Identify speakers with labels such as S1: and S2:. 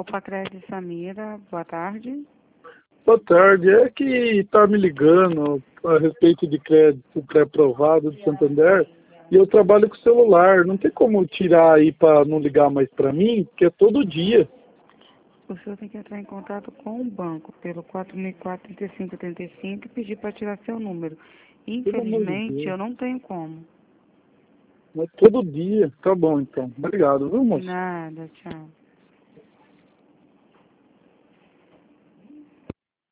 S1: Alfacred Samira, boa tarde.
S2: Boa tarde, é que está me ligando a respeito de crédito pré-aprovado de Santander e eu trabalho com celular, não tem como tirar aí para não ligar mais para mim, porque é todo dia.
S1: O senhor tem que entrar em contato com o banco pelo 4004-3535 e pedir para tirar seu número.
S2: Pelo amor de
S1: Infelizmente,
S2: Deus.
S1: eu não tenho como.
S2: Mas todo dia, tá bom então, obrigado, viu moço?
S1: Nada, tchau.